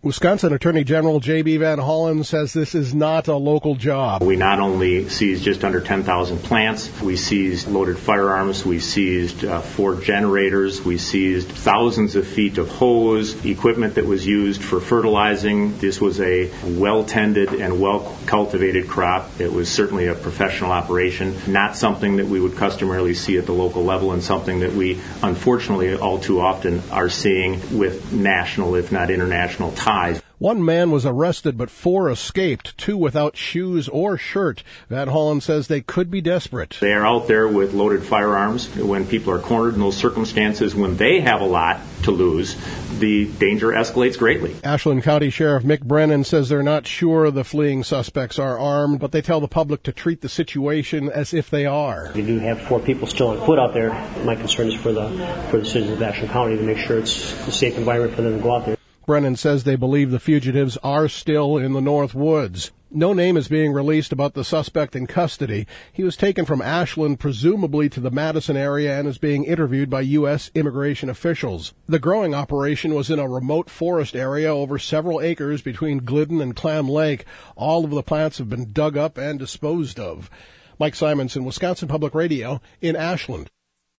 Wisconsin Attorney General J.B. Van Hollen says this is not a local job. We not only seized just under 10,000 plants, we seized loaded firearms, we seized 4 generators, we seized thousands of feet of hose, equipment that was used for fertilizing. This was a well-tended and well-cultivated crop. It was certainly a professional operation, not something that we would customarily see at the local level, and something that we unfortunately all too often are seeing with national, if not international, ties. One man was arrested, but 4 escaped, 2 without shoes or shirt. Van Hollen says they could be desperate. They are out there with loaded firearms. When people are cornered in those circumstances, when they have a lot to lose, the danger escalates greatly. Ashland County Sheriff Mick Brennan says they're not sure the fleeing suspects are armed, but they tell the public to treat the situation as if they are. We do have 4 people still on foot out there. My concern is for the citizens of Ashland County to make sure it's a safe environment for them to go out there. Brennan says they believe the fugitives are still in the North Woods. No name is being released about the suspect in custody. He was taken from Ashland, presumably to the Madison area, and is being interviewed by U.S. immigration officials. The growing operation was in a remote forest area over several acres between Glidden and Clam Lake. All of the plants have been dug up and disposed of. Mike Simonson, Wisconsin Public Radio, in Ashland.